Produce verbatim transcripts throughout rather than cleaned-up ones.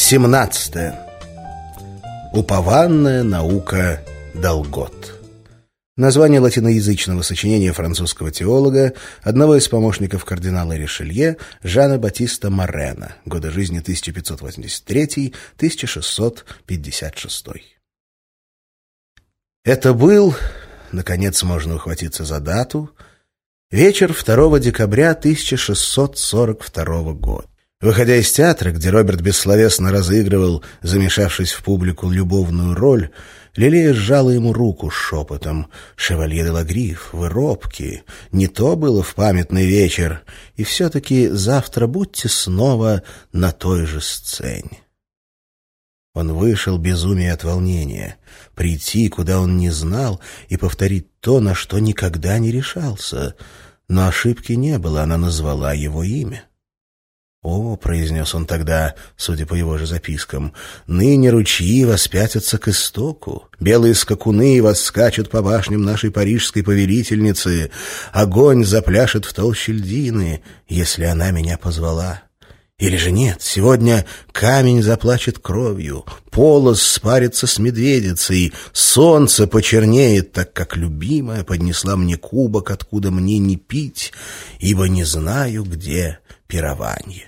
семнадцатое. Упованная наука Долгот. Название латиноязычного сочинения французского теолога, одного из помощников кардинала Ришелье, Жана Батиста Морена, годы жизни тысяча пятьсот восемьдесят третий — тысяча шестьсот пятьдесят шестой. Это был, наконец можно ухватиться за дату, вечер второго декабря тысяча шестьсот сорок второго года. Выходя из театра, где Роберт бессловесно разыгрывал, замешавшись в публику, любовную роль, Лилея сжала ему руку с шепотом: «Шевалье де Лагриф, вы робки, не то было в памятный вечер, и все-таки завтра будьте снова на той же сцене». Он вышел безумие от волнения, прийти, куда он не знал, и повторить то, на что никогда не решался. Но ошибки не было, она назвала его имя. «О, — произнес он тогда, судя по его же запискам, — ныне ручьи воспятятся к истоку, белые скакуны восскачут по башням нашей парижской повелительницы, огонь запляшет в толще льдины, если она меня позвала. Или же нет, сегодня камень заплачет кровью, полос спарится с медведицей, солнце почернеет, так как любимая поднесла мне кубок, откуда мне не пить, ибо не знаю, где пирование».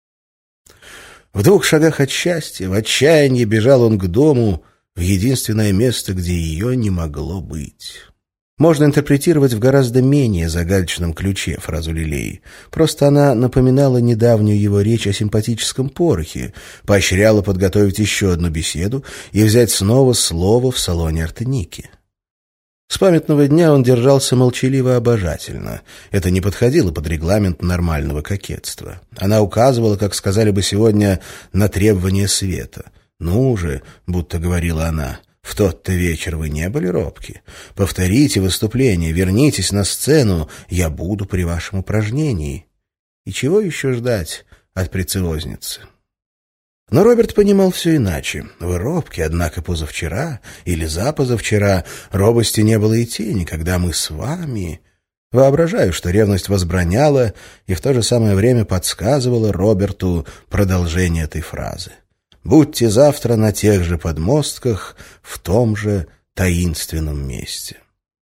В двух шагах от счастья, в отчаянии бежал он к дому, в единственное место, где ее не могло быть. Можно интерпретировать в гораздо менее загадочном ключе фразу Лилеи. Просто она напоминала недавнюю его речь о симпатическом порохе, поощряла подготовить еще одну беседу и взять снова слово в салоне Артеники. С памятного дня он держался молчаливо-обожательно. Это не подходило под регламент нормального кокетства. Она указывала, как сказали бы сегодня, на требования света. «Ну же», — будто говорила она, — «в тот-то вечер вы не были робки. Повторите выступление, вернитесь на сцену, я буду при вашем упражнении». И чего еще ждать от прецевозницы? Но Роберт понимал все иначе. Вы робки, однако позавчера или запозавчера робости не было и тени, когда мы с вами... Воображаю, что ревность возбраняла и в то же самое время подсказывала Роберту продолжение этой фразы. «Будьте завтра на тех же подмостках, в том же таинственном месте».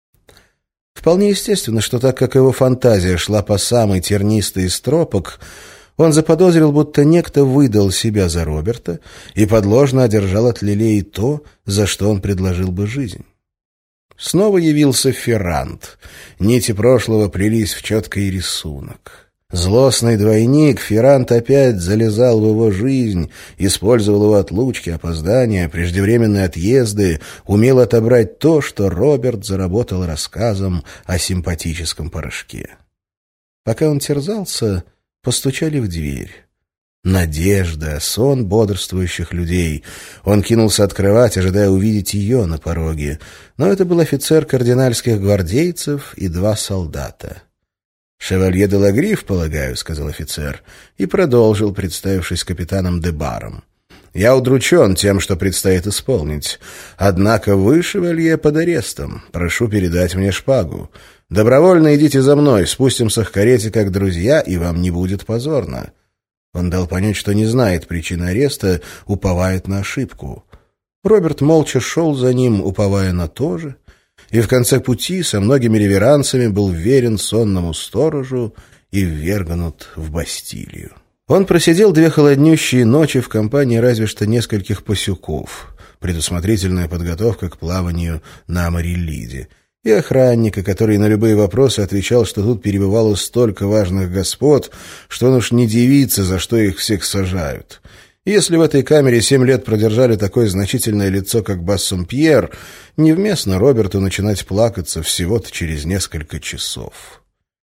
Вполне естественно, что так как его фантазия шла по самой тернистой из тропок, он заподозрил, будто некто выдал себя за Роберта и подложно одержал от Лилеи то, за что он предложил бы жизнь. Снова явился Ферранд. Нити прошлого плелись в четкий рисунок. Злостный двойник, Ферранд опять залезал в его жизнь, использовал его отлучки, опоздания, преждевременные отъезды, умел отобрать то, что Роберт заработал рассказом о симпатическом порошке. Пока он терзался, постучали в дверь. Надежда, сон бодрствующих людей. Он кинулся открывать, ожидая увидеть ее на пороге. Но это был офицер кардинальских гвардейцев и два солдата. «Шевалье де Лагриф, полагаю», — сказал офицер, и продолжил, представившись капитаном де Баром. «Я удручен тем, что предстоит исполнить. Однако вы, шевалье, под арестом. Прошу передать мне шпагу. Добровольно идите за мной, спустимся к карете как друзья, и вам не будет позорно». Он дал понять, что не знает причины ареста, уповает на ошибку. Роберт молча шел за ним, уповая на то же, и в конце пути со многими реверансами был верен сонному сторожу и ввергнут в Бастилию. Он просидел две холоднющие ночи в компании разве что нескольких пасюков, предусмотрительная подготовка к плаванию на Амариллиде, и охранника, который на любые вопросы отвечал, что тут перебывало столько важных господ, что он уж не дивится, за что их всех сажают. И если в этой камере семь лет продержали такое значительное лицо, как Бассомпьер, невместно Роберту начинать плакаться всего-то через несколько часов.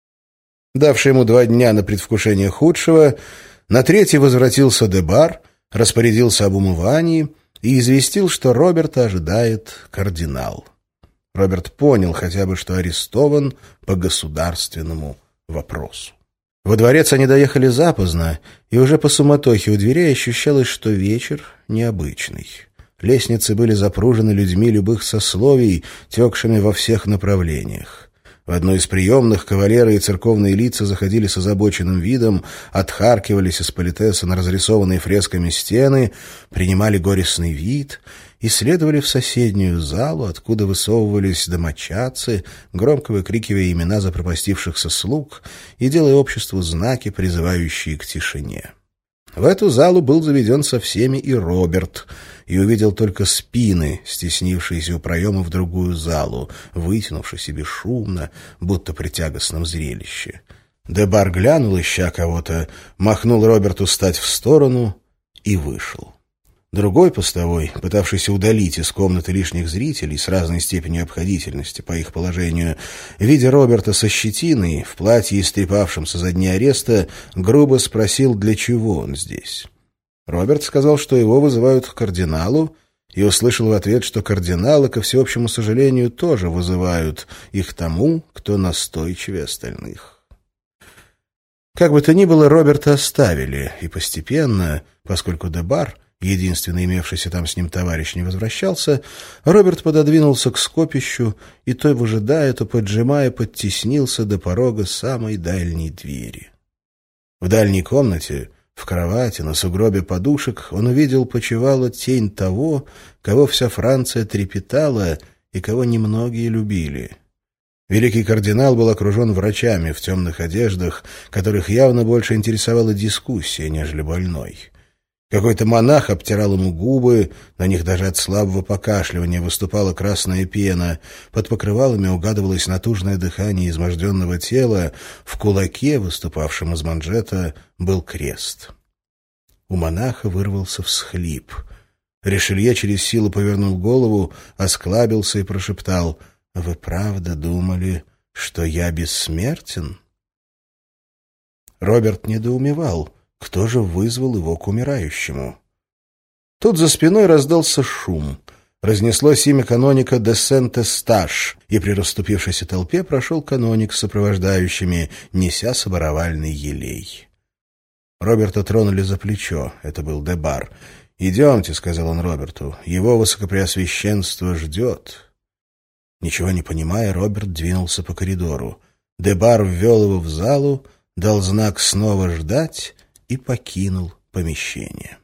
Давший ему два дня на предвкушение худшего, на третий возвратился де Бар, распорядился об умывании и известил, что Роберта ожидает кардинал. Роберт понял хотя бы, что арестован по государственному вопросу. Во дворец они доехали запоздно, и уже по суматохе у дверей ощущалось, что вечер необычный. Лестницы были запружены людьми любых сословий, текшими во всех направлениях. В одну из приемных кавалеры и церковные лица заходили с озабоченным видом, отхаркивались из политеса на разрисованные фресками стены, принимали горестный вид и следовали в соседнюю залу, откуда высовывались домочадцы, громко выкрикивая имена запропастившихся слуг и делая обществу знаки, призывающие к тишине. В эту залу был заведен со всеми и Роберт, и увидел только спины, стеснившиеся у проема в другую залу, вытянувшись и бесшумно, будто при тягостном зрелище. Дебар глянул, ища кого-то, махнул Роберту стать в сторону и вышел. Другой постовой, пытавшийся удалить из комнаты лишних зрителей с разной степенью обходительности, по их положению, видя Роберта со щетиной, в платье, истрепавшемся за дни ареста, грубо спросил, для чего он здесь. Роберт сказал, что его вызывают к кардиналу, и услышал в ответ, что кардиналы, ко всеобщему сожалению, тоже вызывают их тому, кто настойчивее остальных. Как бы то ни было, Роберта оставили, и постепенно, поскольку Дебар, единственный имевшийся там с ним товарищ, не возвращался, Роберт пододвинулся к скопищу и, то выжидая, то поджимая, подтеснился до порога самой дальней двери. В дальней комнате, в кровати, на сугробе подушек, он увидел почивала тень того, кого вся Франция трепетала и кого немногие любили. Великий кардинал был окружен врачами в темных одеждах, которых явно больше интересовала дискуссия, нежели больной. Какой-то монах обтирал ему губы, на них даже от слабого покашливания выступала красная пена, под покрывалами угадывалось натужное дыхание изможденного тела, в кулаке, выступавшем из манжета, был крест. У монаха вырвался всхлип. Ришелье через силу повернул голову, осклабился и прошептал: «Вы правда думали, что я бессмертен?» Роберт недоумевал. Кто же вызвал его к умирающему? Тут за спиной раздался шум. Разнеслось имя каноника де Сент-Эсташ, и при расступившейся толпе прошел каноник с сопровождающими, неся соборовальный елей. Роберта тронули за плечо. Это был Дебар. «Идемте», — сказал он Роберту, — «его высокопреосвященство ждет». Ничего не понимая, Роберт двинулся по коридору. Дебар ввел его в залу, дал знак снова ждать и покинул помещение.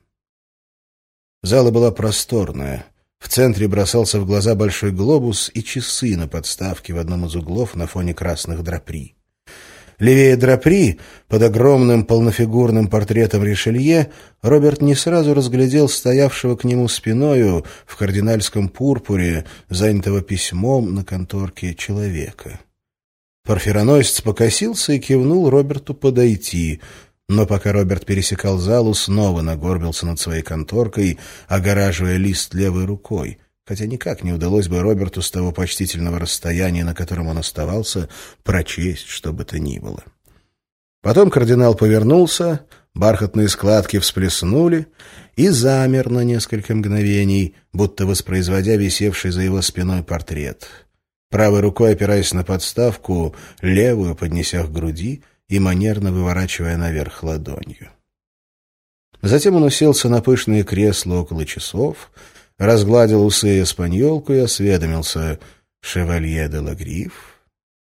Зала была просторная. В центре бросался в глаза большой глобус и часы на подставке в одном из углов на фоне красных драпри. Левее драпри, под огромным полнофигурным портретом Ришелье, Роберт не сразу разглядел стоявшего к нему спиною в кардинальском пурпуре, занятого письмом на конторке человека. Порфироносец покосился и кивнул Роберту подойти, но пока Роберт пересекал залу, снова нагорбился над своей конторкой, огораживая лист левой рукой, хотя никак не удалось бы Роберту с того почтительного расстояния, на котором он оставался, прочесть что бы то ни было. Потом кардинал повернулся, бархатные складки всплеснули и замер на несколько мгновений, будто воспроизводя висевший за его спиной портрет. Правой рукой опираясь на подставку, левую поднеся к груди и манерно выворачивая наверх ладонью. Затем он уселся на пышное кресло около часов, разгладил усы и эспаньолку и осведомился: «Шевалье де Лагриф?»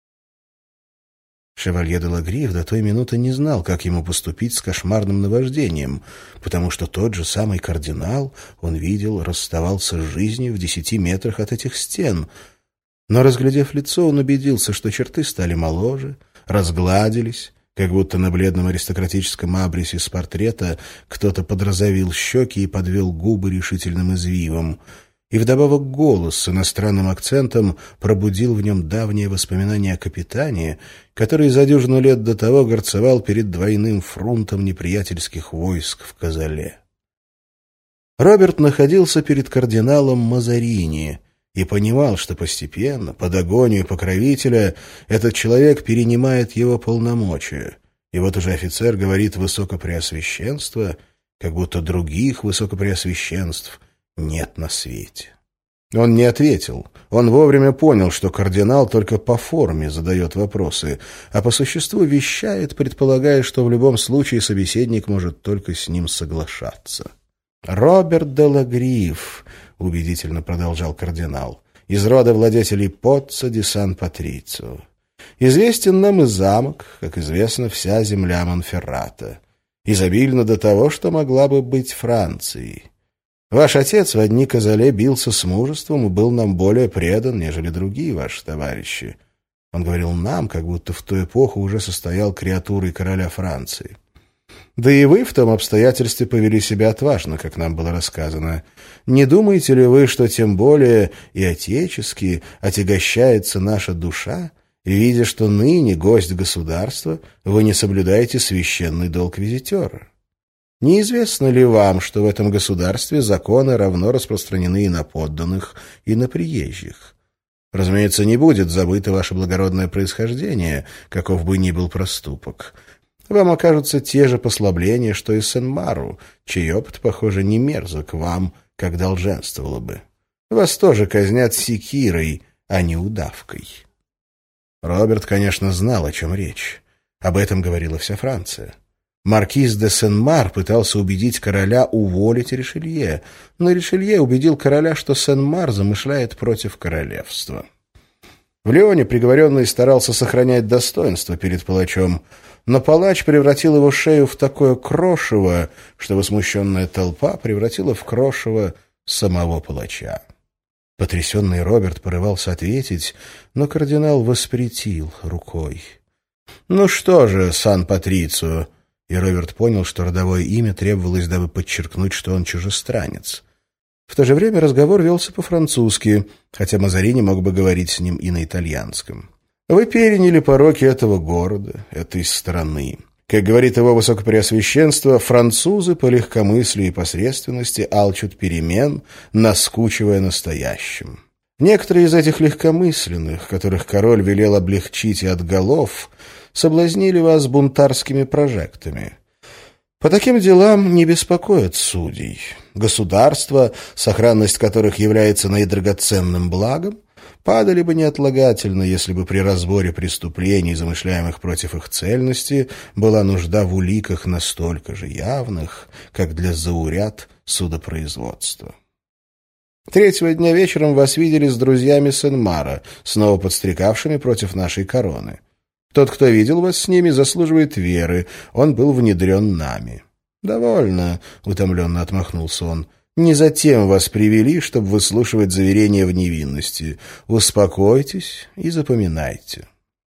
Шевалье де Лагриф до той минуты не знал, как ему поступить с кошмарным наваждением, потому что тот же самый кардинал, он видел, расставался с жизнью в десяти метрах от этих стен. Но, разглядев лицо, он убедился, что черты стали моложе, разгладились, как будто на бледном аристократическом абресе с портрета кто-то подрозовил щеки и подвел губы решительным извивом. И вдобавок голос с иностранным акцентом пробудил в нем давние воспоминания о капитане, который за дюжину лет до того горцевал перед двойным фронтом неприятельских войск в Казале. Роберт находился перед кардиналом Мазарини и понимал, что постепенно, под агонию покровителя, этот человек перенимает его полномочия. И вот уже офицер говорит «высокопреосвященство», как будто других высокопреосвященств нет на свете. Он не ответил. Он вовремя понял, что кардинал только по форме задает вопросы, а по существу вещает, предполагая, что в любом случае собеседник может только с ним соглашаться. «Роберт де Лагриф», — убедительно продолжал кардинал, — «из рода владетелей Поццо ди Сан-Патрицио. Известен нам и замок, как известно, вся земля Монферрата. Изобильно до того, что могла бы быть Францией. Ваш отец в одни Казале бился с мужеством и был нам более предан, нежели другие ваши товарищи. Он говорил «нам», как будто в ту эпоху уже состоял креатурой короля Франции. Да и вы в том обстоятельстве повели себя отважно, как нам было рассказано. Не думаете ли вы, что тем более и отечески отягощается наша душа, видя, что ныне, гость государства, вы не соблюдаете священный долг визитера? Неизвестно ли вам, что в этом государстве законы равно распространены и на подданных, и на приезжих? Разумеется, не будет забыто ваше благородное происхождение, каков бы ни был проступок. Вам окажутся те же послабления, что и Сен-Мару, чей опыт, похоже, не мерзок вам, как долженствовало бы. Вас тоже казнят секирой, а не удавкой». Роберт, конечно, знал, о чем речь. Об этом говорила вся Франция. Маркиз де Сен-Мар пытался убедить короля уволить Ришелье, но Ришелье убедил короля, что Сен-Мар замышляет против королевства. В Лионе приговоренный старался сохранять достоинство перед палачом, но палач превратил его шею в такое крошево, что возмущенная толпа превратила в крошево самого палача. Потрясенный Роберт порывался ответить, но кардинал воспретил рукой. «Ну что же, сан-патрицио», и Роберт понял, что родовое имя требовалось, дабы подчеркнуть, что он чужестранец. В то же время разговор велся по-французски, хотя Мазарини мог бы говорить с ним и на итальянском. «Вы переняли пороки этого города, этой страны. Как говорит его высокопреосвященство, французы по легкомыслию и посредственности алчут перемен, наскучивая настоящим. Некоторые из этих легкомысленных, которых король велел облегчить и от голов, соблазнили вас бунтарскими прожектами. По таким делам не беспокоят судей. Государства, сохранность которых является наидрагоценным благом, падали бы неотлагательно, если бы при разборе преступлений, замышляемых против их цельности, была нужда в уликах настолько же явных, как для зауряд судопроизводства. Третьего дня вечером вас видели с друзьями Сен-Мара, снова подстрекавшими против нашей короны. Тот, кто видел вас с ними, заслуживает веры, он был внедрен нами». «Довольно», — утомленно отмахнулся он. «Не затем вас привели, чтобы выслушивать заверения в невинности. Успокойтесь и запоминайте».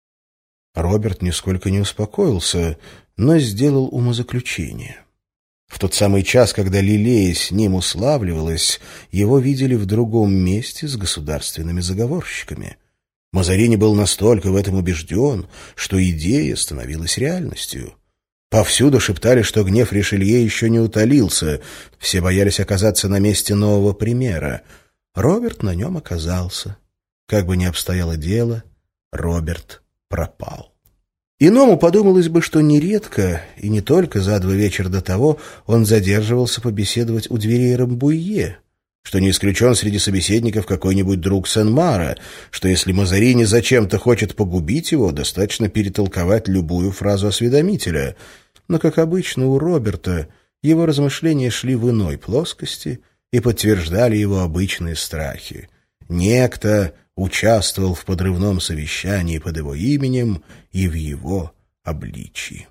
Роберт нисколько не успокоился, но сделал умозаключение. В тот самый час, когда Лилея с ним уславливалась, его видели в другом месте с государственными заговорщиками. Мазарини был настолько в этом убежден, что идея становилась реальностью. Повсюду шептали, что гнев Ришелье еще не утолился, все боялись оказаться на месте нового примера. Роберт на нем оказался. Как бы ни обстояло дело, Роберт пропал. Иному подумалось бы, что нередко, и не только за два вечера до того, он задерживался побеседовать у дверей Рамбуйе, что не исключен среди собеседников какой-нибудь друг Сен-Мара, что если Мазарини зачем-то хочет погубить его, достаточно перетолковать любую фразу осведомителя. Но, как обычно, у Роберта его размышления шли в иной плоскости и подтверждали его обычные страхи. Некто участвовал в подрывном совещании под его именем и в его обличии.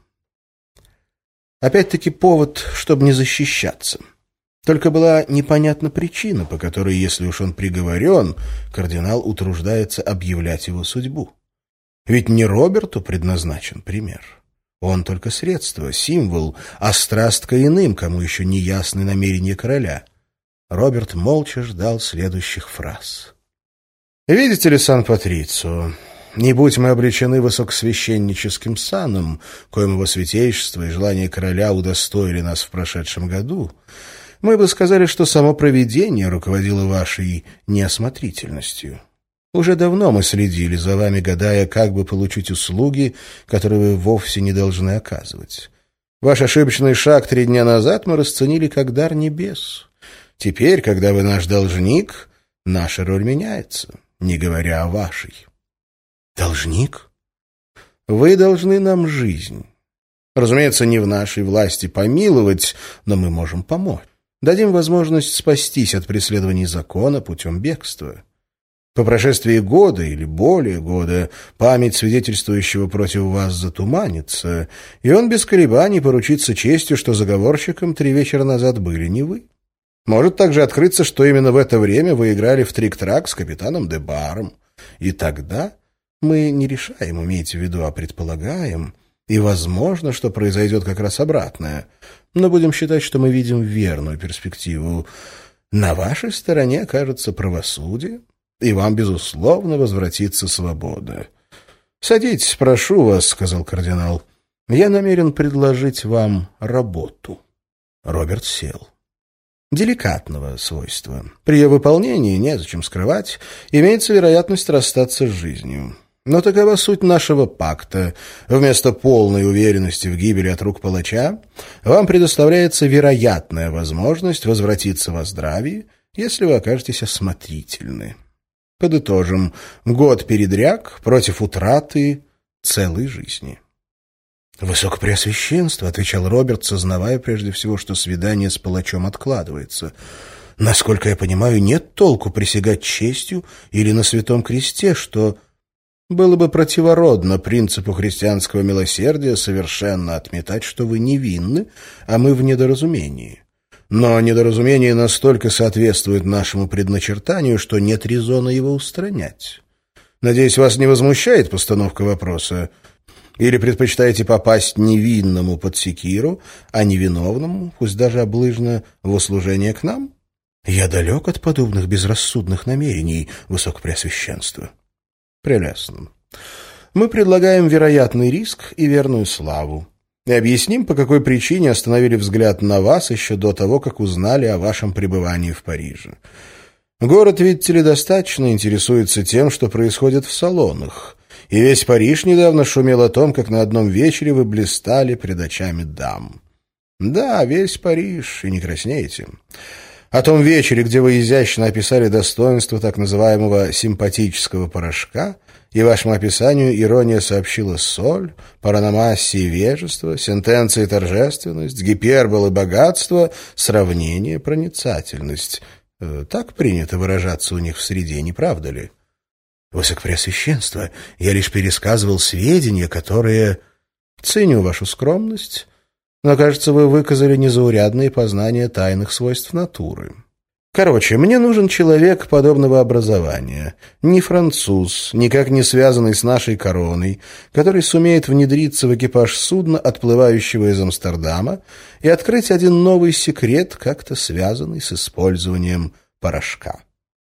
Опять-таки повод, чтобы не защищаться. Только была непонятна причина, по которой, если уж он приговорен, кардинал утруждается объявлять его судьбу. Ведь не Роберту предназначен пример. Он только средство, символ, а страстка иным, кому еще не ясны намерения короля. Роберт молча ждал следующих фраз. «Видите ли, сан-патрицио, не будь мы обречены высокосвященническим саном, коим его святейшество и желание короля удостоили нас в прошедшем году, мы бы сказали, что само провидение руководило вашей неосмотрительностью. Уже давно мы следили за вами, гадая, как бы получить услуги, которые вы вовсе не должны оказывать. Ваш ошибочный шаг три дня назад мы расценили как дар небес. Теперь, когда вы наш должник, наша роль меняется, не говоря о вашей». «Должник? Вы должны нам жизнь. Разумеется, не в нашей власти помиловать, но мы можем помочь. Дадим возможность спастись от преследований закона путем бегства. По прошествии года или более года память свидетельствующего против вас затуманится, и он без колебаний поручится честью, что заговорщиком три вечера назад были не вы. Может также открыться, что именно в это время вы играли в трик-трак с капитаном Дебаром. И тогда мы не решаем, имейте в виду, а предполагаем, и возможно, что произойдет как раз обратное. Но будем считать, что мы видим верную перспективу. На вашей стороне окажется правосудие, и вам, безусловно, возвратится свобода. «Садитесь, прошу вас», — сказал кардинал. «Я намерен предложить вам работу». Роберт сел. Деликатного свойства. При ее выполнении, незачем скрывать, имеется вероятность расстаться с жизнью. Но такова суть нашего пакта. Вместо полной уверенности в гибели от рук палача вам предоставляется вероятная возможность возвратиться во здравии, если вы окажетесь осмотрительны. Подытожим. Год передряг против утраты целой жизни. «Высокопреосвященство», — отвечал Роберт, сознавая прежде всего, что свидание с палачом откладывается. «Насколько я понимаю, нет толку присягать честью или на святом кресте, что было бы противородно принципу христианского милосердия совершенно отметать, что вы невинны, а мы в недоразумении. Но недоразумение настолько соответствует нашему предначертанию, что нет резона его устранять. Надеюсь, вас не возмущает постановка вопроса? Или предпочитаете попасть невинному под секиру, а невиновному, пусть даже облыжно, в услужение к нам? Я далек от подобных безрассудных намерений, Высокопреосвященство». «Прелестно. Мы предлагаем вероятный риск и верную славу. И объясним, по какой причине остановили взгляд на вас еще до того, как узнали о вашем пребывании в Париже. Город, видите ли, достаточно интересуется тем, что происходит в салонах, и весь Париж недавно шумел о том, как на одном вечере вы блистали пред очами дам. Да, весь Париж, и не краснеете. О том вечере, где вы изящно описали достоинство так называемого симпатического порошка, и вашему описанию ирония сообщила соль, параномассия и вежество, сентенция и торжественность, гипербол и богатство, сравнение, проницательность. Так принято выражаться у них в среде, не правда ли? Высокопреосвященство, я лишь пересказывал сведения, которые... Ценю вашу скромность, но, кажется, вы выказали незаурядные познания тайных свойств натуры. Короче, мне нужен человек подобного образования, не француз, никак не связанный с нашей короной, который сумеет внедриться в экипаж судна, отплывающего из Амстердама, и открыть один новый секрет, как-то связанный с использованием порошка.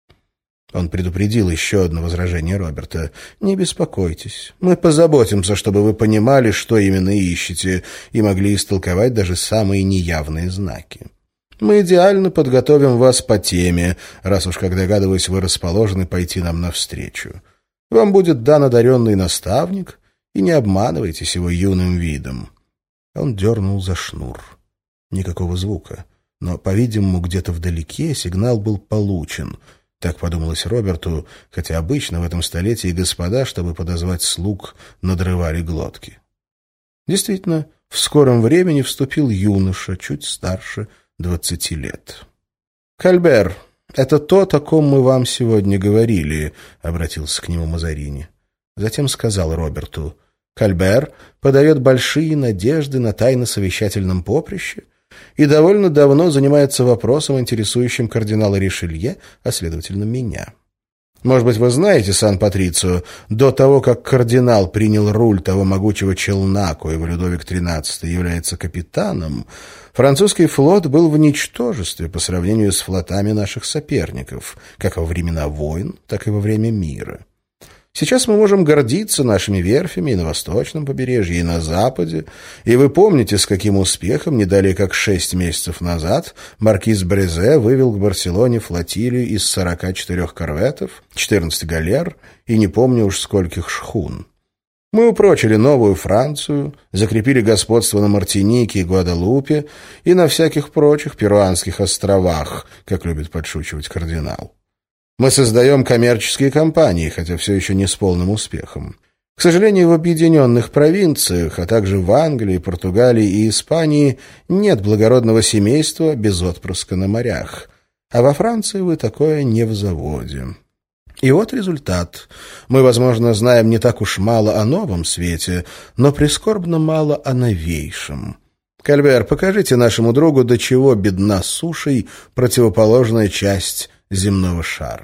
Он предупредил еще одно возражение Роберта. «Не беспокойтесь, мы позаботимся, чтобы вы понимали, что именно ищете, и могли истолковать даже самые неявные знаки. Мы идеально подготовим вас по теме, раз уж, как догадываюсь, вы расположены пойти нам навстречу. Вам будет дан одаренный наставник, и не обманывайтесь его юным видом». Он дернул за шнур. Никакого звука, но, по-видимому, где-то вдалеке сигнал был получен. Так подумалось Роберту, хотя обычно в этом столетии господа, чтобы подозвать слуг, надрывали глотки. Действительно, в скором времени вступил юноша, чуть старше двадцати лет. «Кальбер, это тот, о ком мы вам сегодня говорили», — обратился к нему Мазарини. Затем сказал Роберту: «Кальбер подает большие надежды на тайно-совещательном поприще и довольно давно занимается вопросом, интересующим кардинала Ришелье, а, следовательно, меня. Может быть, вы знаете, Сан-Патрицио, до того, как кардинал принял руль того могучего челна, коего Людовик тринадцатый является капитаном, французский флот был в ничтожестве по сравнению с флотами наших соперников, как во времена войн, так и во время мира. Сейчас мы можем гордиться нашими верфями и на восточном побережье, и на западе, и вы помните, с каким успехом, не далее как шесть месяцев назад, маркиз Брезе вывел к Барселоне флотилию из сорока четырех корветов, четырнадцати галер и не помню уж скольких шхун. Мы упрочили Новую Францию, закрепили господство на Мартинике и Гваделупе и на всяких прочих перуанских островах, как любит подшучивать кардинал. Мы создаем коммерческие компании, хотя все еще не с полным успехом. К сожалению, в объединенных провинциях, а также в Англии, Португалии и Испании нет благородного семейства без отпрыска на морях. А во Франции вы такое не в заводе. И вот результат. Мы, возможно, знаем не так уж мало о новом свете, но прискорбно мало о новейшем. Кальбер, покажите нашему другу, до чего бедна сушей противоположная часть земного шара.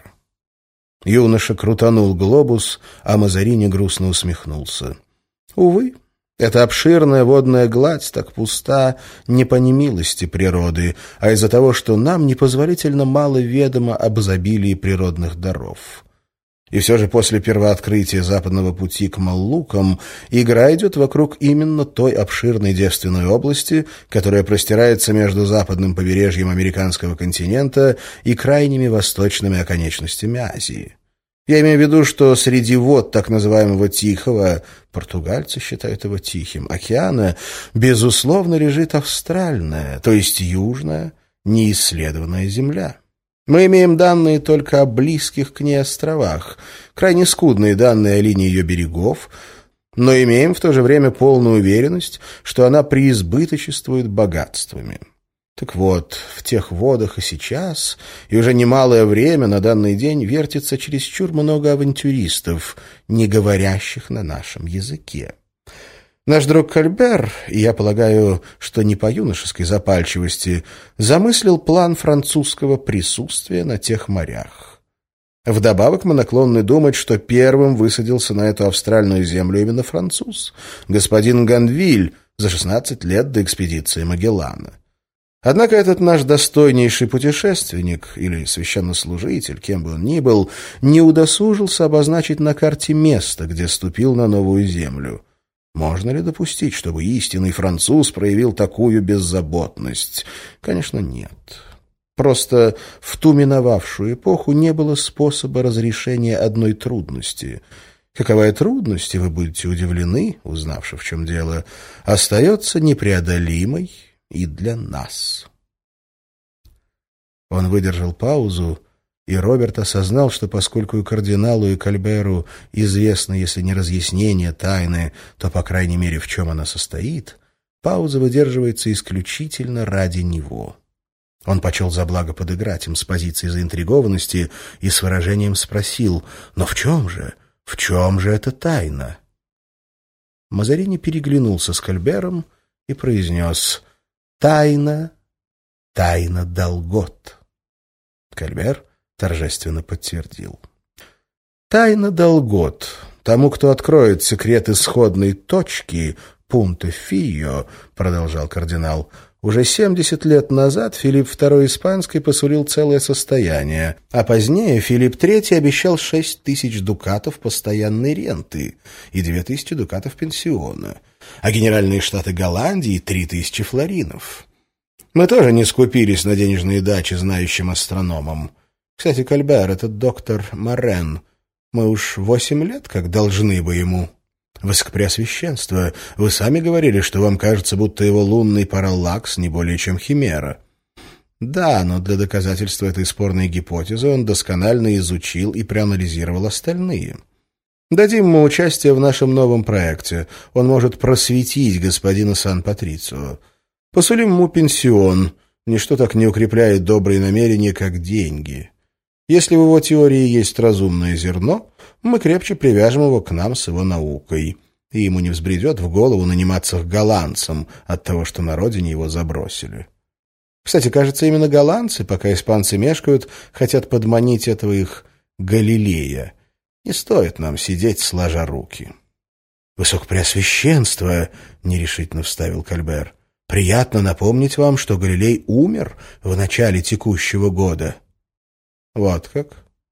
Юноша крутанул глобус, а Мазарини грустно усмехнулся. Увы, эта обширная водная гладь так пуста не по немилости природы, а из-за того, что нам непозволительно мало ведомо об изобилии природных даров. И все же после первооткрытия западного пути к Маллукам игра идет вокруг именно той обширной девственной области, которая простирается между западным побережьем американского континента и крайними восточными оконечностями Азии. Я имею в виду, что среди вод так называемого Тихого, португальцы считают его Тихим, океана, безусловно, лежит австральная, то есть южная, неисследованная земля. Мы имеем данные только о близких к ней островах, крайне скудные данные о линии ее берегов, но имеем в то же время полную уверенность, что она преизбыточествует богатствами. Так вот, в тех водах и сейчас, и уже немалое время на данный день вертится чересчур много авантюристов, не говорящих на нашем языке. Наш друг Кальбер, и я полагаю, что не по юношеской запальчивости, замыслил план французского присутствия на тех морях. Вдобавок мы наклонны думать, что первым высадился на эту австральную землю именно француз, господин Ганвиль, за шестнадцать лет до экспедиции Магеллана. Однако этот наш достойнейший путешественник, или священнослужитель, кем бы он ни был, не удосужился обозначить на карте место, где ступил на новую землю. Можно ли допустить, чтобы истинный француз проявил такую беззаботность? Конечно, нет. Просто в ту миновавшую эпоху не было способа разрешения одной трудности. Каковая трудность, и вы будете удивлены, узнавши, в чем дело, остается непреодолимой и для нас. Он выдержал паузу, и Роберт осознал, что поскольку и кардиналу, и Кальберу известно, если не разъяснение тайны, то, по крайней мере, в чем она состоит, пауза выдерживается исключительно ради него. Он почел за благо подыграть им с позиции заинтригованности и с выражением спросил: «Но в чем же? В чем же эта тайна?» Мазарини переглянулся с Кальбером и произнес: «Тайна, тайна Долгот». Кальбер торжественно подтвердил. «Тайна Долгот. Тому, кто откроет секрет исходной точки, пункта Фио, продолжал кардинал, уже семьдесят лет назад Филипп второй Испанский посулил целое состояние, а позднее Филипп третий обещал шесть тысяч дукатов постоянной ренты и две тысячи дукатов пенсиона, а генеральные штаты Голландии — три тысячи флоринов. Мы тоже не скупились на денежные дачи знающим астрономам. Кстати, Кальбер, этот доктор Морен, мы уж восемь лет как должны бы ему. Высокопреосвященство, вы сами говорили, что вам кажется, будто его лунный параллакс не более чем химера. Да, но для доказательства этой спорной гипотезы он досконально изучил и проанализировал остальные. Дадим ему участие в нашем новом проекте. Он может просветить господина Сан-Патрицио. Посулим ему пенсион. Ничто так не укрепляет добрые намерения, как деньги. Если в его теории есть разумное зерно, мы крепче привяжем его к нам с его наукой, и ему не взбредет в голову наниматься к голландцам от того, что на родине его забросили. Кстати, кажется, именно голландцы, пока испанцы мешкают, хотят подманить этого их Галилея. Не стоит нам сидеть сложа руки. — Высокопреосвященство, — нерешительно вставил Кальбер, — приятно напомнить вам, что Галилей умер в начале текущего года. — Вот как?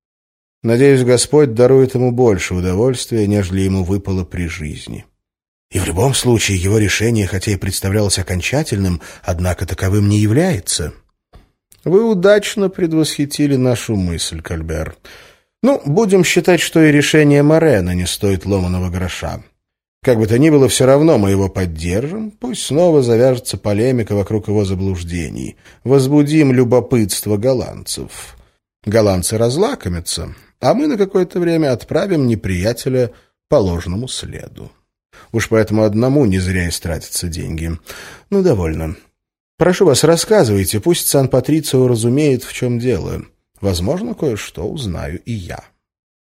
Надеюсь, Господь дарует ему больше удовольствия, нежели ему выпало при жизни. И в любом случае его решение, хотя и представлялось окончательным, однако таковым не является. Вы удачно предвосхитили нашу мысль, Кальбер. Ну, будем считать, что и решение Морена не стоит ломаного гроша. Как бы то ни было, все равно мы его поддержим, пусть снова завяжется полемика вокруг его заблуждений. Возбудим любопытство голландцев. Голландцы разлакомятся, а мы на какое-то время отправим неприятеля по ложному следу. Уж поэтому одному не зря истратятся деньги. Ну, довольно. Прошу вас, рассказывайте, пусть Сан-Патрицио разумеет, в чем дело. Возможно, кое-что узнаю и я».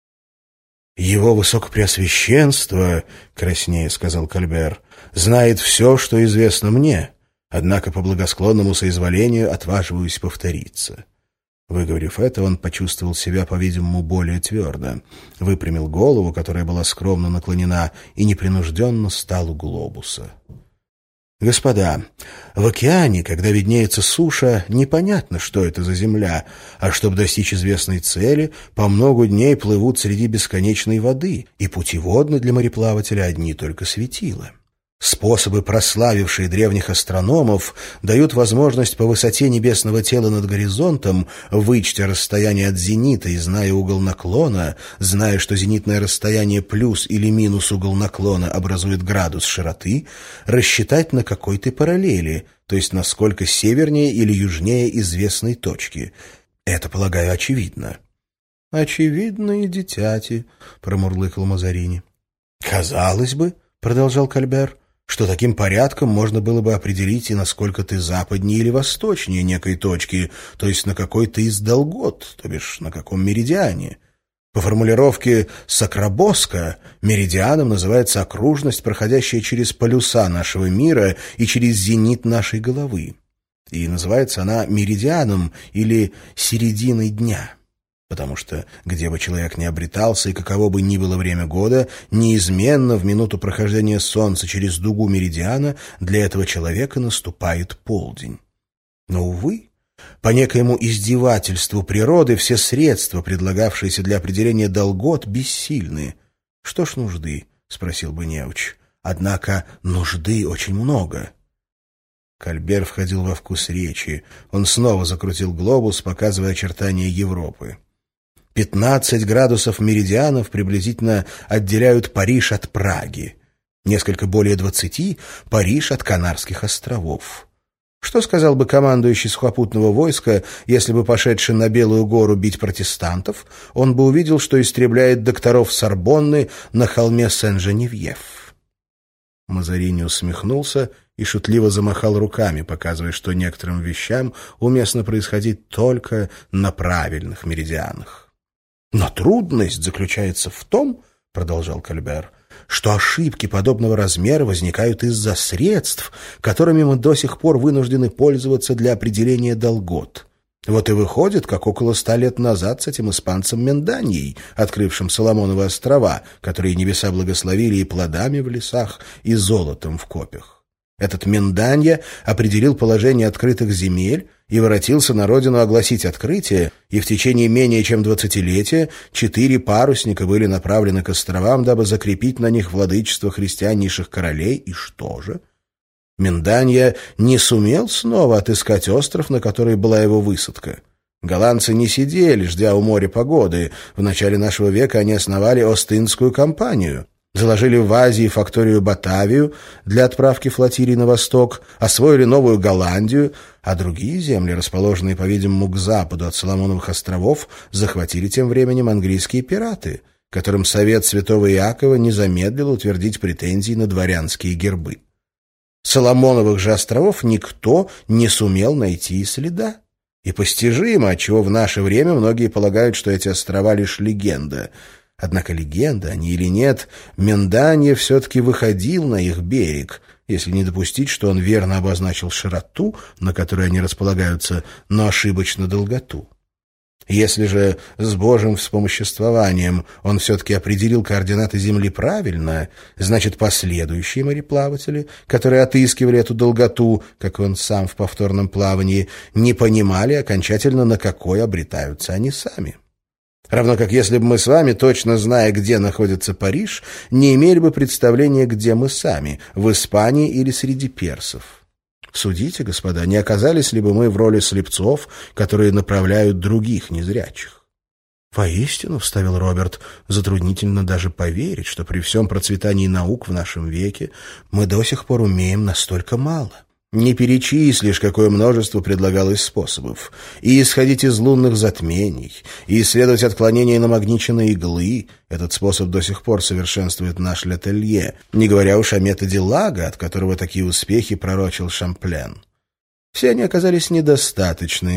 «Его высокопреосвященство, — краснее сказал Кальбер, — знает все, что известно мне, однако по благосклонному соизволению отваживаюсь повториться». Выговорив это, он почувствовал себя, по-видимому, более твердо, выпрямил голову, которая была скромно наклонена, и непринужденно стал у глобуса. «Господа, в океане, когда виднеется суша, непонятно, что это за земля, а чтобы достичь известной цели, по много дней плывут среди бесконечной воды, и путеводны для мореплавателя одни только светила. Способы, прославившие древних астрономов, дают возможность по высоте небесного тела над горизонтом, вычтя расстояние от зенита и зная угол наклона, зная, что зенитное расстояние плюс или минус угол наклона образует градус широты, рассчитать на какой-то параллели, то есть насколько севернее или южнее известной точки. Это, полагаю, очевидно. «Очевидно и дитяти», — промурлыкал Мазарини. «Казалось бы, — продолжал Кальбер, — что таким порядком можно было бы определить и насколько ты западнее или восточнее некой точки, то есть на какой ты издалгот, то бишь на каком меридиане. По формулировке Сакрабоска меридианом называется окружность, проходящая через полюса нашего мира и через зенит нашей головы. И называется она меридианом или серединой дня. Потому что, где бы человек ни обретался и каково бы ни было время года, неизменно в минуту прохождения солнца через дугу меридиана для этого человека наступает полдень. Но, увы, по некоему издевательству природы все средства, предлагавшиеся для определения долгот, бессильны. «Что ж нужды?» — спросил бы неуч. «Однако нужды очень много». Кальбер входил во вкус речи. Он снова закрутил глобус, показывая очертания Европы. Пятнадцать градусов меридианов приблизительно отделяют Париж от Праги. Несколько более двадцати — Париж от Канарских островов. Что сказал бы командующий сухопутного войска, если бы, пошедший на Белую гору бить протестантов, он бы увидел, что истребляет докторов Сорбонны на холме Сен-Женевьев? Мазарини усмехнулся и шутливо замахал руками, показывая, что некоторым вещам уместно происходить только на правильных меридианах. «Но трудность заключается в том, — продолжал Кальбер, — что ошибки подобного размера возникают из-за средств, которыми мы до сих пор вынуждены пользоваться для определения долгот. Вот и выходит, как около ста лет назад с этим испанцем Менданьей, открывшим Соломоновы острова, которые небеса благословили и плодами в лесах, и золотом в копях. Этот Менданья определил положение открытых земель и воротился на родину огласить открытие, и в течение менее чем двадцатилетия четыре парусника были направлены к островам, дабы закрепить на них владычество христианнейших королей, и что же? Менданья не сумел снова отыскать остров, на который была его высадка. Голландцы не сидели, ждя у моря погоды. В начале нашего века они основали Остинскую компанию, заложили в Азии факторию Батавию для отправки флотилий на восток, освоили Новую Голландию, а другие земли, расположенные, по-видимому, к западу от Соломоновых островов, захватили тем временем английские пираты, которым Совет Святого Иакова не замедлил утвердить претензии на дворянские гербы. Соломоновых же островов никто не сумел найти и следа. И постижимо, отчего в наше время многие полагают, что эти острова лишь легенда. Однако легенда, они или нет, Менданья все-таки выходил на их берег, если не допустить, что он верно обозначил широту, на которой они располагаются, но ошибочно долготу. Если же с Божьим вспомоществованием он все-таки определил координаты Земли правильно, значит, последующие мореплаватели, которые отыскивали эту долготу, как он сам в повторном плавании, не понимали окончательно, на какой обретаются они сами. Равно как если бы мы с вами, точно зная, где находится Париж, не имели бы представления, где мы сами, в Испании или среди персов. Судите, господа, не оказались ли бы мы в роли слепцов, которые направляют других незрячих? «Воистину, — вставил Роберт, — затруднительно даже поверить, что при всем процветании наук в нашем веке мы до сих пор умеем настолько мало. Не перечислишь, какое множество предлагалось способов. И исходить из лунных затмений, и исследовать отклонения намагниченной иглы. Этот способ до сих пор совершенствует наш Летелье, не говоря уж о методе Лага, от которого такие успехи пророчил Шамплен. Все они оказались недостаточны,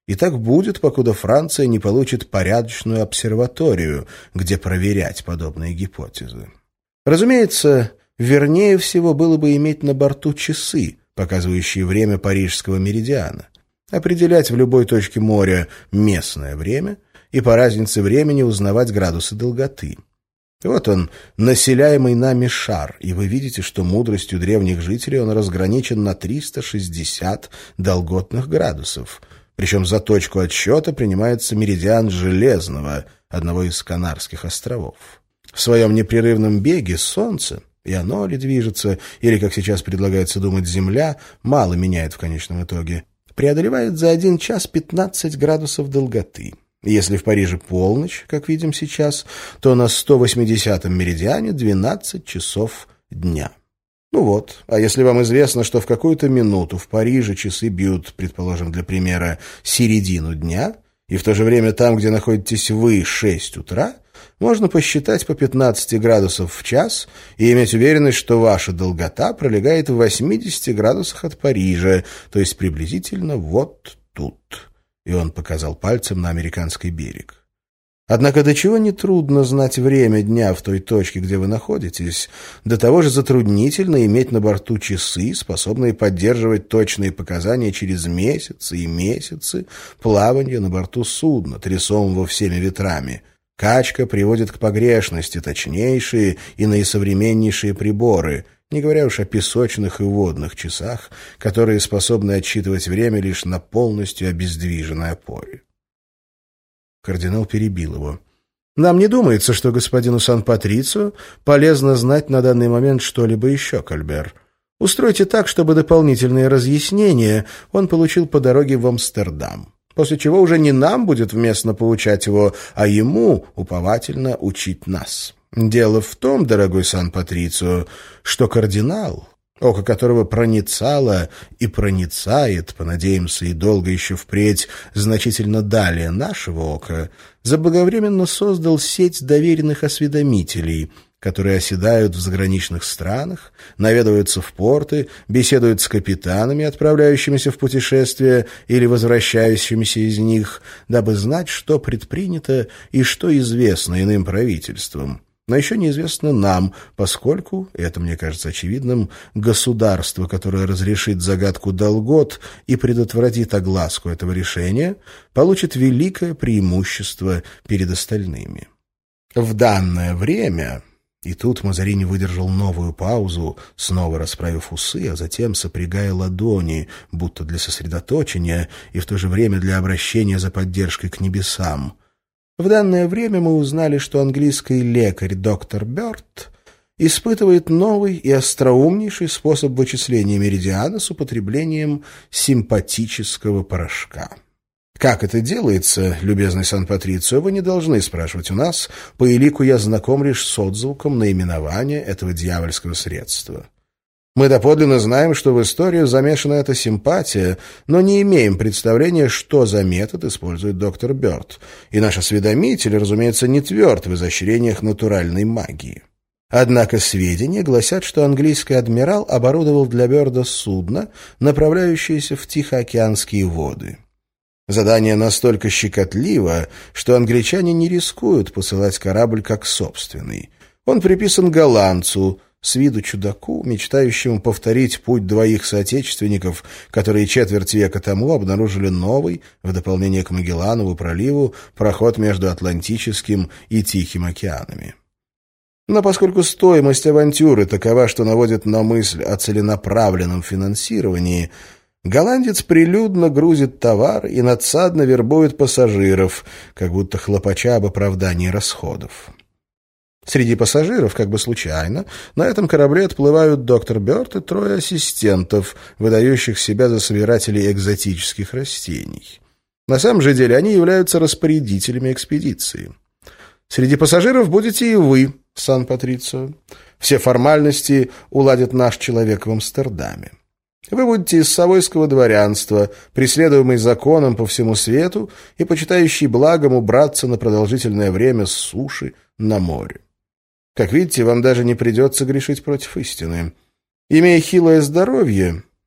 И так будет, покуда Франция не получит порядочную обсерваторию, где проверять подобные гипотезы. Разумеется, вернее всего было бы иметь на борту часы, показывающие время парижского меридиана, определять в любой точке моря местное время и по разнице времени узнавать градусы долготы. Вот он, населяемый нами шар, и вы видите, что мудростью древних жителей он разграничен на триста шестьдесят долготных градусов. Причем за точку отсчета принимается меридиан Железного, одного из Канарских островов. В своем непрерывном беге Солнце, и оно ли движется, или, как сейчас предлагается думать, Земля, мало меняет в конечном итоге, преодолевает за один час пятнадцать градусов долготы. Если в Париже полночь, как видим сейчас, то на сто восьмидесятом меридиане двенадцать часов дня. Ну вот, а если вам известно, что в какую-то минуту в Париже часы бьют, предположим, для примера, середину дня, и в то же время там, где находитесь вы, шесть утра, можно посчитать по пятнадцать градусов в час и иметь уверенность, что ваша долгота пролегает в восьмидесяти градусах от Парижа, то есть приблизительно вот тут. И он показал пальцем на американский берег. Однако до чего нетрудно знать время дня в той точке, где вы находитесь, до того же затруднительно иметь на борту часы, способные поддерживать точные показания через месяцы и месяцы плавания на борту судна, трясомого всеми ветрами. Качка приводит к погрешности точнейшие и наисовременнейшие приборы, не говоря уж о песочных и водных часах, которые способны отсчитывать время лишь на полностью обездвиженной опоре. Кардинал перебил его. «Нам не думается, что господину Сан-Патрицио полезно знать на данный момент что-либо еще, Кольбер. Устройте так, чтобы дополнительные разъяснения он получил по дороге в Амстердам, после чего уже не нам будет вместно поучать его, а ему уповательно учить нас. Дело в том, дорогой Сан-Патрицио, что кардинал, око которого проницало и проницает, понадеемся, и долго еще впредь, значительно далее нашего ока, заблаговременно создал сеть доверенных осведомителей, которые оседают в заграничных странах, наведываются в порты, беседуют с капитанами, отправляющимися в путешествие или возвращающимися из них, дабы знать, что предпринято и что известно иным правительствам. Но еще неизвестно нам, поскольку, и это мне кажется очевидным, государство, которое разрешит загадку долгот и предотвратит огласку этого решения, получит великое преимущество перед остальными. В данное время... И тут Мазарини выдержал новую паузу, снова расправив усы, а затем сопрягая ладони, будто для сосредоточения и в то же время для обращения за поддержкой к небесам. В данное время мы узнали, что английский лекарь доктор Бёрд испытывает новый и остроумнейший способ вычисления меридиана с употреблением симпатического порошка. Как это делается, любезный Сан-Патрицио, вы не должны спрашивать у нас, по элику я знаком лишь с отзвуком наименования этого дьявольского средства. Мы доподлинно знаем, что в историю замешана эта симпатия, но не имеем представления, что за метод использует доктор Бёрд, и наш осведомитель, разумеется, не тверд в изощрениях натуральной магии. Однако сведения гласят, что английский адмирал оборудовал для Бёрда судно, направляющееся в Тихоокеанские воды. Задание настолько щекотливо, что англичане не рискуют посылать корабль как собственный. Он приписан голландцу, с виду чудаку, мечтающему повторить путь двоих соотечественников, которые четверть века тому обнаружили новый, в дополнение к Магелланову проливу, проход между Атлантическим и Тихим океанами. Но поскольку стоимость авантюры такова, что наводит на мысль о целенаправленном финансировании, голландец прилюдно грузит товар и надсадно вербует пассажиров, как будто хлопача об оправдании расходов. Среди пассажиров, как бы случайно, на этом корабле отплывают доктор Бёрд и трое ассистентов, выдающих себя за собирателей экзотических растений. На самом же деле они являются распорядителями экспедиции. Среди пассажиров будете и вы, Сан-Патрицио. Все формальности уладит наш человек в Амстердаме. Вы будете из савойского дворянства, преследуемый законом по всему свету и почитающий благом убраться на продолжительное время с суши на море. Как видите, вам даже не придется грешить против истины. Имея хилое здоровье,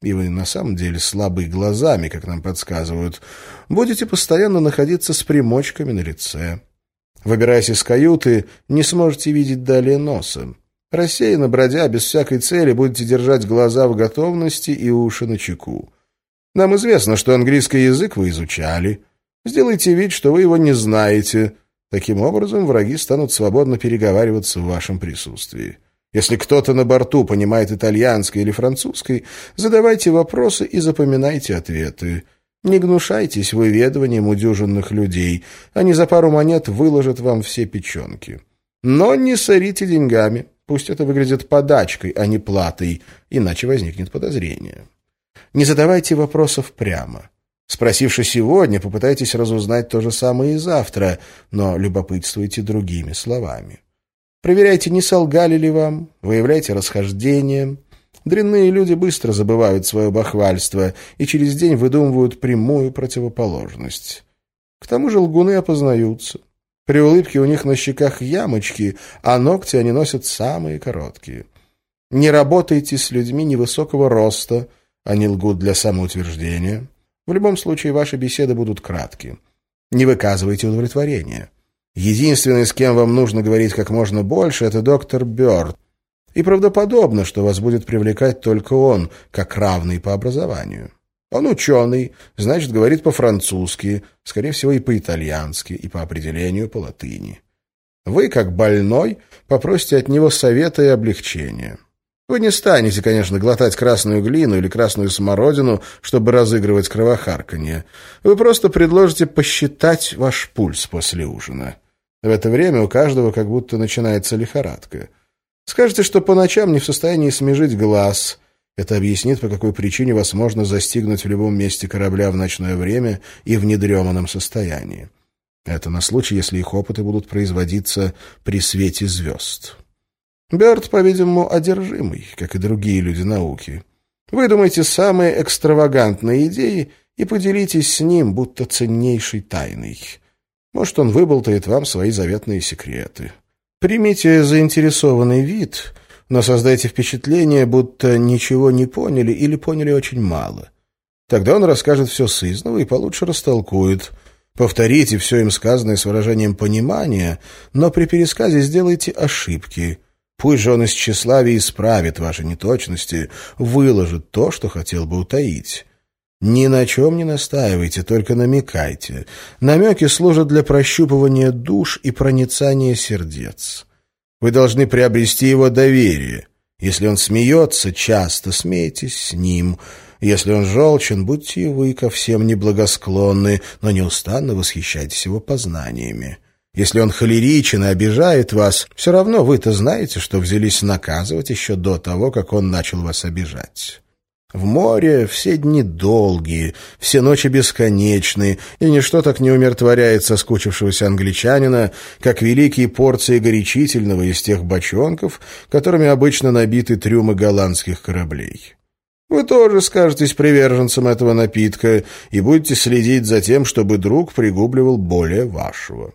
и вы на самом деле слабы глазами, как нам подсказывают, будете постоянно находиться с примочками на лице. Выбираясь из каюты, не сможете видеть далее носа. Рассеянно бродя, без всякой цели, будете держать глаза в готовности и уши начеку. Нам известно, что английский язык вы изучали. Сделайте вид, что вы его не знаете. Таким образом, враги станут свободно переговариваться в вашем присутствии. Если кто-то на борту понимает итальянский или французский, задавайте вопросы и запоминайте ответы. Не гнушайтесь выведыванием удюжинных людей. Они за пару монет выложат вам все печенки. Но не сорите деньгами. Пусть это выглядит подачкой, а не платой, иначе возникнет подозрение. Не задавайте вопросов прямо. Спросивши сегодня, попытайтесь разузнать то же самое и завтра, но любопытствуйте другими словами. Проверяйте, не солгали ли вам, выявляйте расхождения. Дрянные люди быстро забывают свое бахвальство и через день выдумывают прямую противоположность. К тому же лгуны опознаются. При улыбке у них на щеках ямочки, а ногти они носят самые короткие. Не работайте с людьми невысокого роста, они лгут для самоутверждения. В любом случае ваши беседы будут краткие. Не выказывайте удовлетворения. Единственный, с кем вам нужно говорить как можно больше, это доктор Бёрд. И правдоподобно, что вас будет привлекать только он, как равный по образованию. Он ученый, значит, говорит по-французски, скорее всего, и по-итальянски, и по определению по латыни. Вы, как больной, попросите от него совета и облегчения. Вы не станете, конечно, глотать красную глину или красную смородину, чтобы разыгрывать кровохарканье. Вы просто предложите посчитать ваш пульс после ужина. В это время у каждого как будто начинается лихорадка. Скажете, что по ночам не в состоянии смежить глаз. Это объяснит, по какой причине вас можно застигнуть в любом месте корабля в ночное время и в недреманном состоянии. Это на случай, если их опыты будут производиться при свете звезд. Бёрд, по-видимому, одержимый, как и другие люди науки. Выдумайте самые экстравагантные идеи и поделитесь с ним, будто ценнейшей тайной. Может, он выболтает вам свои заветные секреты. Примите заинтересованный вид, но создайте впечатление, будто ничего не поняли или поняли очень мало. Тогда он расскажет все сызнова и получше растолкует. Повторите все им сказанное с выражением понимания, но при пересказе сделайте ошибки. Пусть же он из тщеславия исправит ваши неточности, выложит то, что хотел бы утаить. Ни на чем не настаивайте, только намекайте. Намеки служат для прощупывания душ и проницания сердец. Вы должны приобрести его доверие. Если он смеется, часто смейтесь с ним. Если он желчен, будьте и вы ко всем неблагосклонны, но неустанно восхищайтесь его познаниями. Если он холеричен и обижает вас, все равно вы-то знаете, что взялись наказывать еще до того, как он начал вас обижать. В море все дни долгие, все ночи бесконечны, и ничто так не умиротворяет соскучившегося англичанина, как великие порции горячительного из тех бочонков, которыми обычно набиты трюмы голландских кораблей. Вы тоже скажетесь приверженцем этого напитка и будете следить за тем, чтобы друг пригубливал более вашего.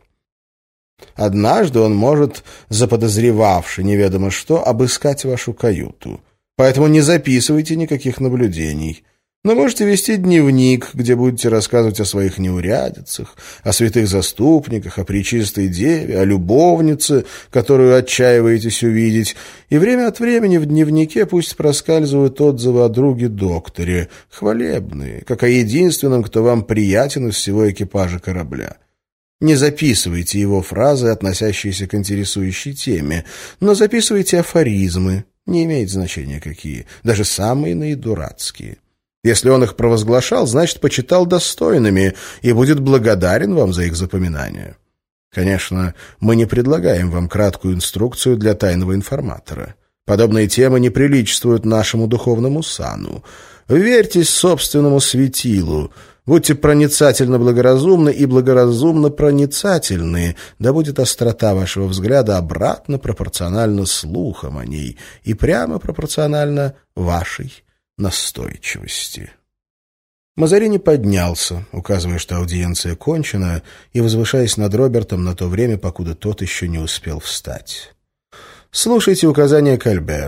Однажды он может, заподозревавши неведомо что, обыскать вашу каюту. Поэтому не записывайте никаких наблюдений. Но можете вести дневник, где будете рассказывать о своих неурядицах, о святых заступниках, о пречистой деве, о любовнице, которую отчаиваетесь увидеть. И время от времени в дневнике пусть проскальзывают отзывы о друге-докторе, хвалебные, как о единственном, кто вам приятен из всего экипажа корабля. Не записывайте его фразы, относящиеся к интересующей теме, но записывайте афоризмы, не имеет значения какие, даже самые наидурацкие. Если он их провозглашал, значит, почитал достойными и будет благодарен вам за их запоминание. Конечно, мы не предлагаем вам краткую инструкцию для тайного информатора. Подобные темы не приличествуют нашему духовному сану. Верьтесь собственному светилу, будьте проницательно благоразумны и благоразумно проницательны, да будет острота вашего взгляда обратно пропорциональна слухам о ней и прямо пропорционально вашей настойчивости. Мазарини поднялся, указывая, что аудиенция кончена, и возвышаясь над Робертом на то время, покуда тот еще не успел встать. «Слушайте указания Кальбера.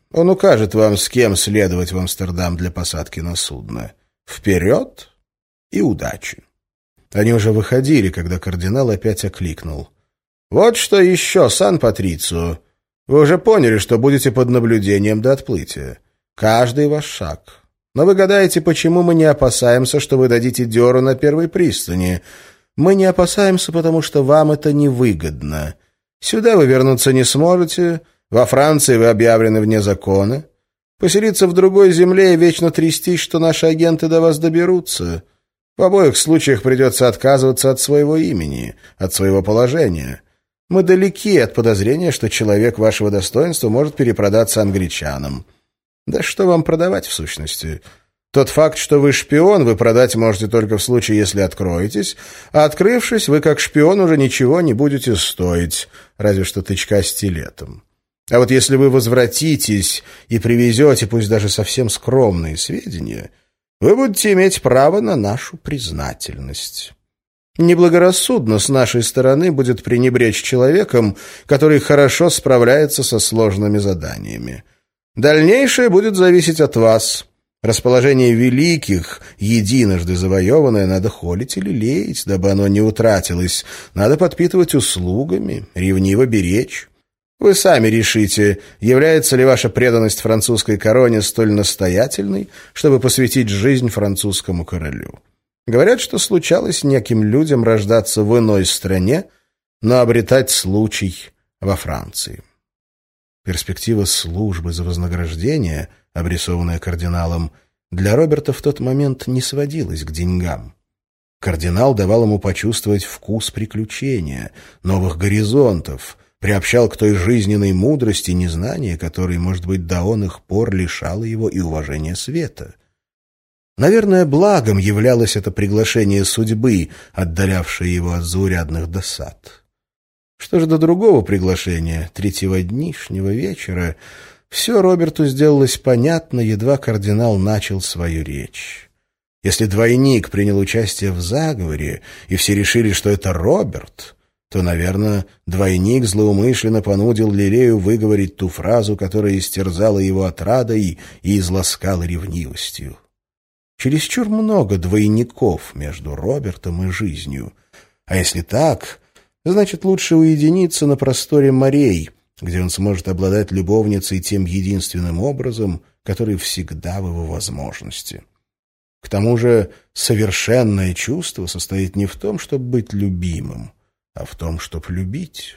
Он укажет вам, с кем следовать в Амстердам для посадки на судно. Вперед и удачи!» Они уже выходили, когда кардинал опять окликнул. «Вот что еще, Сан-Патрицио. Вы уже поняли, что будете под наблюдением до отплытия. Каждый ваш шаг. Но вы гадаете, почему мы не опасаемся, что вы дадите дёру на первой пристани. Мы не опасаемся, потому что вам это невыгодно. Сюда вы вернуться не сможете, во Франции вы объявлены вне закона. Поселиться в другой земле и вечно трястись, что наши агенты до вас доберутся. В обоих случаях придется отказываться от своего имени, от своего положения. Мы далеки от подозрения, что человек вашего достоинства может перепродаться англичанам. Да что вам продавать в сущности? Тот факт, что вы шпион, вы продать можете только в случае, если откроетесь, а открывшись, вы как шпион уже ничего не будете стоить, разве что тычка стилетом. А вот если вы возвратитесь и привезете, пусть даже совсем скромные сведения, вы будете иметь право на нашу признательность. Неблагорассудно с нашей стороны будет пренебречь человеком, который хорошо справляется со сложными заданиями. Дальнейшее будет зависеть от вас. Расположение великих, единожды завоеванное, надо холить или леять, дабы оно не утратилось. Надо подпитывать услугами, ревниво беречь. Вы сами решите, является ли ваша преданность французской короне столь настоятельной, чтобы посвятить жизнь французскому королю. Говорят, что случалось неким людям рождаться в иной стране, но обретать случай во Франции. Перспектива службы за вознаграждение, обрисованная кардиналом, для Роберта в тот момент не сводилась к деньгам. Кардинал давал ему почувствовать вкус приключения, новых горизонтов, приобщал к той жизненной мудрости, незнания которой, может быть, до оных пор лишало его и уважения света. Наверное, благом являлось это приглашение судьбы, отдалявшее его от заурядных досад. Что же до другого приглашения, третьего днишнего вечера, все Роберту сделалось понятно, едва кардинал начал свою речь. Если двойник принял участие в заговоре, и все решили, что это Роберт, то, наверное, двойник злоумышленно понудил Лилею выговорить ту фразу, которая истерзала его отрадой и изласкала ревнивостью. Чересчур много двойников между Робертом и жизнью. А если так, значит, лучше уединиться на просторе морей, где он сможет обладать любовницей тем единственным образом, который всегда в его возможности. К тому же совершенное чувство состоит не в том, чтобы быть любимым, а в том, чтобы любить.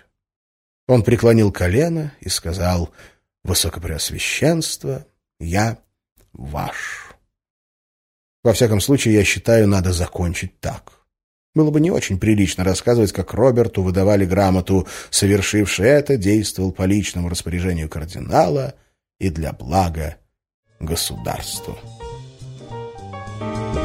Он преклонил колено и сказал: «Высокопреосвященство, я ваш». Во всяком случае, я считаю, надо закончить так. Было бы не очень прилично рассказывать, как Роберту выдавали грамоту. Совершивший это действовал по личному распоряжению кардинала и для блага государства. Thank you.